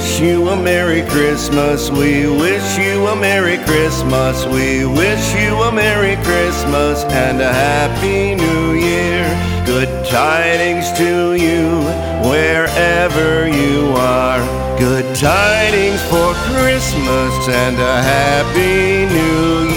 wish you a Merry Christmas. We wish you a Merry Christmas. We wish you a Merry Christmas and a Happy New Year. Good tidings to you wherever you are. Good tidings for Christmas and a Happy New Year.